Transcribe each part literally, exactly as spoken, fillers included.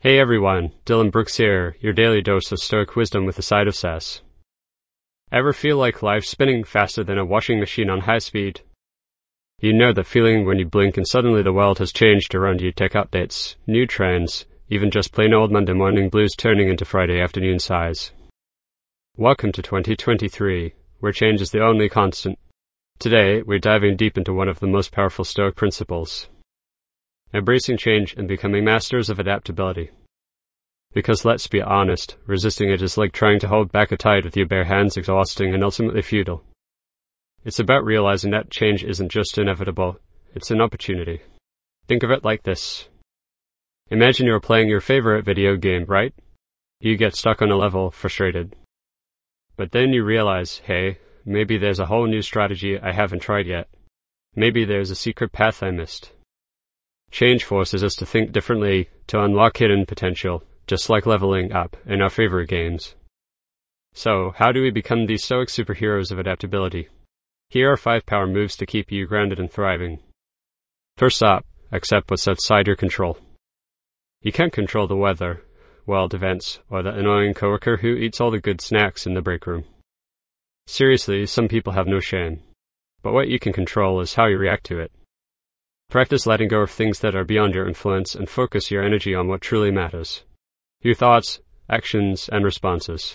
Hey everyone, Dylan Brooks here, your daily dose of stoic wisdom with a side of sass. Ever feel like life's spinning faster than a washing machine on high speed? You know that feeling when you blink and suddenly the world has changed around you. Tech updates, new trends, even just plain old Monday morning blues turning into Friday afternoon sighs. Welcome to twenty twenty-three, where change is the only constant. Today, we're diving deep into one of the most powerful Stoic principles: embracing change and becoming masters of adaptability. Because let's be honest, resisting it is like trying to hold back a tide with your bare hands, exhausting and ultimately futile. It's about realizing that change isn't just inevitable, it's an opportunity. Think of it like this. Imagine you're playing your favorite video game, right? You get stuck on a level, frustrated. But then you realize, hey, maybe there's a whole new strategy I haven't tried yet. Maybe there's a secret path I missed. Change forces us to think differently, to unlock hidden potential, just like leveling up in our favorite games. So, how do we become these stoic superheroes of adaptability? Here are five power moves to keep you grounded and thriving. First up, accept what's outside your control. You can't control the weather, world events, or the annoying coworker who eats all the good snacks in the break room. Seriously, some people have no shame. But what you can control is how you react to it. Practice letting go of things that are beyond your influence and focus your energy on what truly matters: your thoughts, actions, and responses.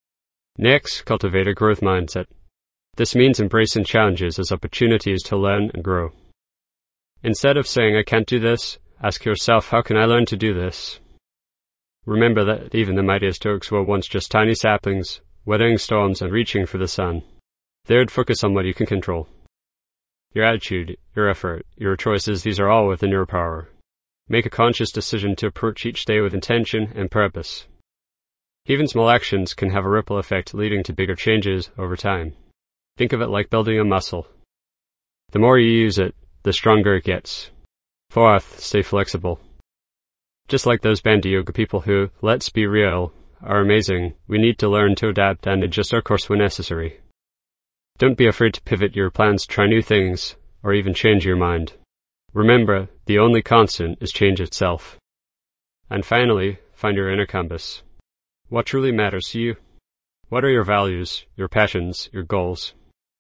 Next, cultivate a growth mindset. This means embracing challenges as opportunities to learn and grow. Instead of saying, I can't do this, ask yourself, how can I learn to do this? Remember that even the mightiest Stoics were once just tiny saplings, weathering storms and reaching for the sun. They would focus on what you can control. Your attitude, your effort, your choices, these are all within your power. Make a conscious decision to approach each day with intention and purpose. Even small actions can have a ripple effect leading to bigger changes over time. Think of it like building a muscle. The more you use it, the stronger it gets. Fourth, stay flexible. Just like those Bandha Yoga people who, let's be real, are amazing, we need to learn to adapt and adjust our course when necessary. Don't be afraid to pivot your plans, try new things, or even change your mind. Remember, the only constant is change itself. And finally, find your inner compass. What truly matters to you? What are your values, your passions, your goals?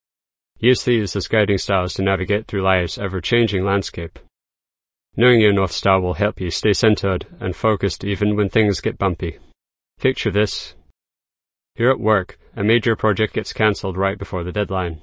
Use these as guiding stars to navigate through life's ever-changing landscape. Knowing your North Star will help you stay centered and focused even when things get bumpy. Picture this. You're at work, a major project gets cancelled right before the deadline.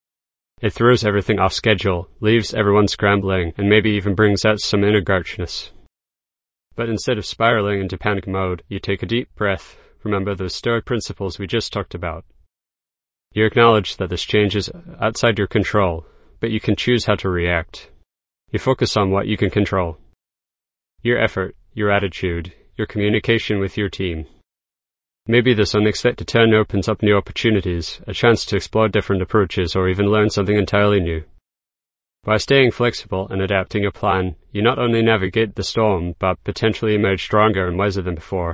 It throws everything off schedule, leaves everyone scrambling, and maybe even brings out some inner grouchiness. But instead of spiraling into panic mode, you take a deep breath, remember those Stoic principles we just talked about. You acknowledge that this change is outside your control, but you can choose how to react. You focus on what you can control: your effort, your attitude, your communication with your team. Maybe this unexpected turn opens up new opportunities, a chance to explore different approaches or even learn something entirely new. By staying flexible and adapting your plan, you not only navigate the storm, but potentially emerge stronger and wiser than before.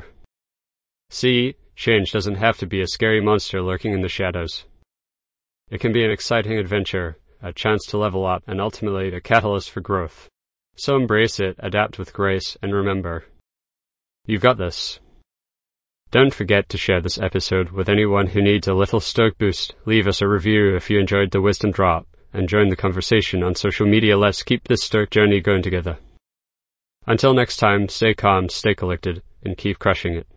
See, change doesn't have to be a scary monster lurking in the shadows. It can be an exciting adventure, a chance to level up, and ultimately a catalyst for growth. So embrace it, adapt with grace, and remember, you've got this. Don't forget to share this episode with anyone who needs a little Stoic boost. Leave us a review if you enjoyed the wisdom drop, and join the conversation on social media. Let's keep this Stoic journey going together. Until next time, stay calm, stay collected, and keep crushing it.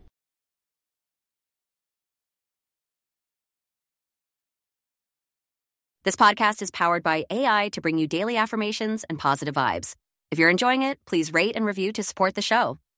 This podcast is powered by A I to bring you daily affirmations and positive vibes. If you're enjoying it, please rate and review to support the show.